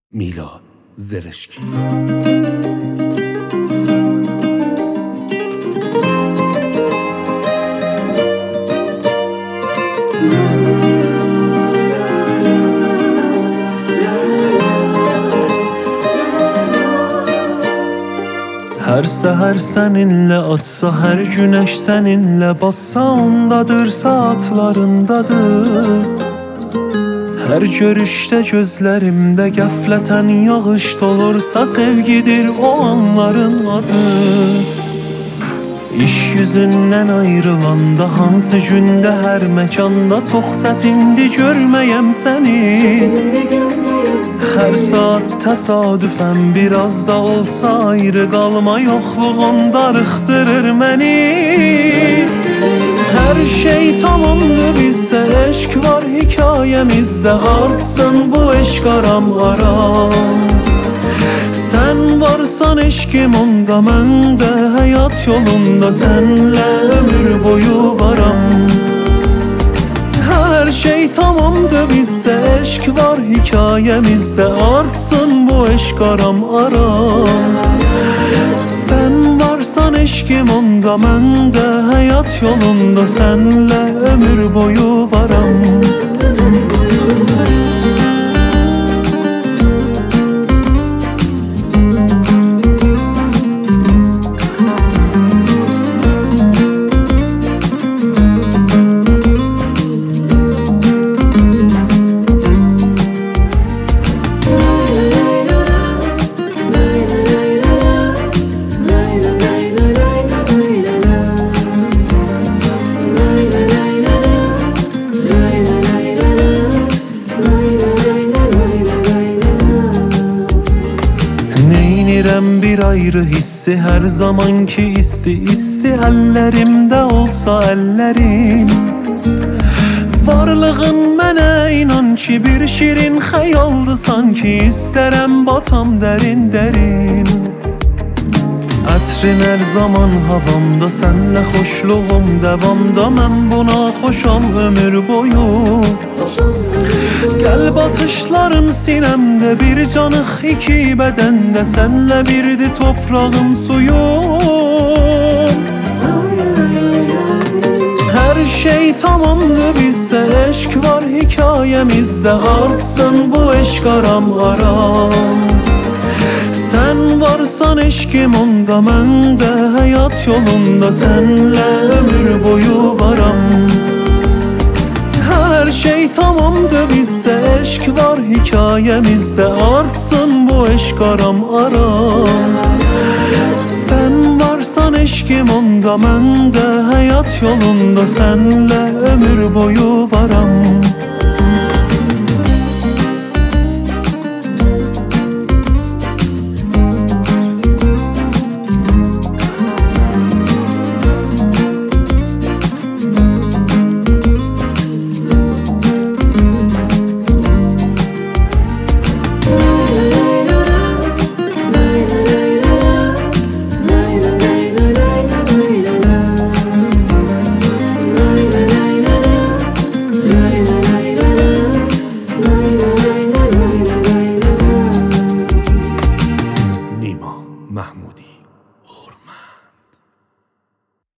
میلاد زرشکی. Her seher seninle atsa, her güneş seninle batsa, ondadır, saatlarındadır. Her görüşte gözlerimde gafleten yağış dolursa, sevgidir o anların adı. İş yüzünden ayrılanda, hansı günde her mekanda, çok çetindi görmeyem seni. Her saat tesadüfen biraz da olsa ayrı kalma, yokluğun darıktırır beni. Her şey tamamdı bizde, eşk var hikayemizde, artsın bu eşk aram aram. Sen varsan eşkim onda, ben de hayat yolunda senle ömür boyu varam. Her şey tamamdı bizde, eşk var hikayemizde, artsın bu eşk aram aram. Sen varsan eşkim onda, ben de hayat yolunda senle ömür boyu varam. Bir ayrı hissi, her zamanki isti ellerimde olsa ellerin. Varlığın mənə inan ki bir şirin xəyaldı sanki, istərəm batam derin derin. Ətrin her zaman havamda, senle hoşluğum devamda, mən buna xoşam ömür boyu. Qəlb atışlarım sinemde, bir canıq iki bədəndə, senle birdi toprağım suyum. Her şey tamamdı bizde, eşk var hikayemizde, artsın bu eşk aram aram. Sen varsan eşkim onda, ben de hayat yolunda senle ömür boyu varam. Her şey tamamdı bizde, eşk var hikayemizde, artsın bu eşk aram aram. Sen varsan eşkim onda, ben de hayat yolunda senle ömür boyu varam.